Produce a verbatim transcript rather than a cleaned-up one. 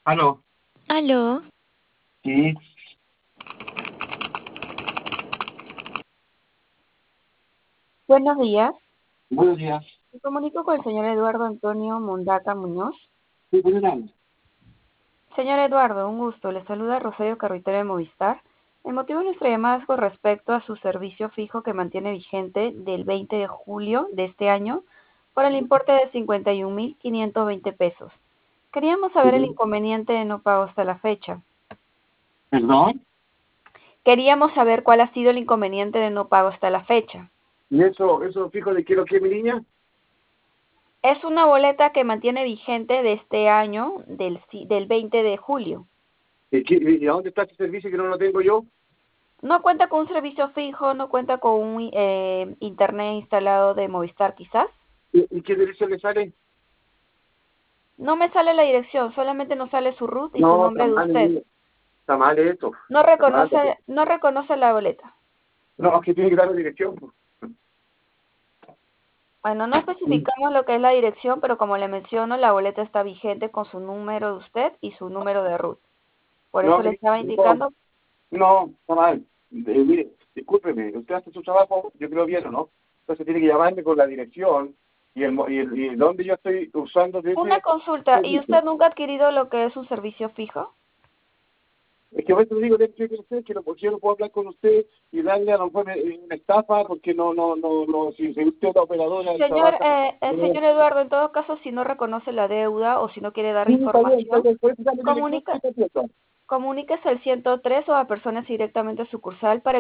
Aló. Aló, Sí, buenos días. buenos días. Me comunico con el señor Eduardo Antonio Mondaca Muñoz. Sí, ¿por qué habla? Señor Eduardo, un gusto. Le saluda Rosario Carruitero de Movistar. El motivo de nuestra llamada es con respecto a su servicio fijo que mantiene vigente del veinte de julio de este año por el importe de cincuenta y un mil quinientos veinte pesos. Queríamos saber el Sí. inconveniente de no pago hasta la fecha. ¿Perdón? Queríamos saber cuál ha sido el inconveniente de no pago hasta la fecha. ¿Y eso, eso fijo de quiero que mi niña? Es una boleta que mantiene vigente de este año, del, ci- del veinte de julio. ¿Y, qué- y a dónde está ese servicio que no lo tengo yo? No cuenta con un servicio fijo, no cuenta con un eh, internet instalado de Movistar quizás. ¿Y, y qué dirección le sale? No me sale la dirección, solamente nos sale su root y su No, está nombre de mal, usted. niña. Está mal eso. No Está mal. reconoce, no reconoce la boleta. No, es que tiene que dar la dirección, pues. Bueno, no especificamos lo que es la dirección, pero como le menciono, la boleta está vigente con su número de usted y su número de root. Por No, eso le mi- estaba no, indicando. no, está mal. Eh, mire, discúlpeme, usted hace su trabajo, yo creo bien, ¿o no? Entonces tiene que llamarme con la dirección y el, mo- y el, y el dónde yo estoy usando de Una ese consulta, ¿y servicio. usted nunca ha adquirido lo que es un servicio fijo? Es que a veces digo, de que usted, que no, porque yo no puedo hablar con usted y darle a lo mejor eh, una estafa, porque no, no, no, no, si, si usted es la operadora y Señor, trabaja. eh, eh, eh, señor Eduardo, en todo caso, si no reconoce la deuda o si no quiere dar sí, está bien, está información, bien, puede darle dirección, sí, comunica, está cierto. comuníquese al ciento tres o a personas directamente a sucursal para